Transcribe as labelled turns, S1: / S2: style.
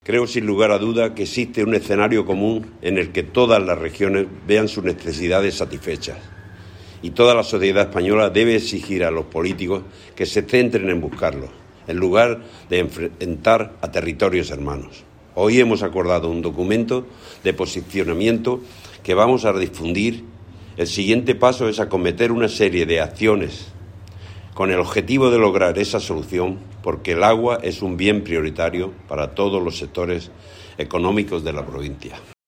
S1: Creo sin lugar a duda que existe un escenario común en el que todas las regiones vean sus necesidades satisfechas y toda la sociedad española debe exigir a los políticos que se centren en buscarlo, en lugar de enfrentar a territorios hermanos. Hoy hemos acordado un documento de posicionamiento que vamos a difundir. El siguiente paso es acometer una serie de acciones con el objetivo de lograr esa solución, porque el agua es un bien prioritario para todos los sectores económicos de la provincia.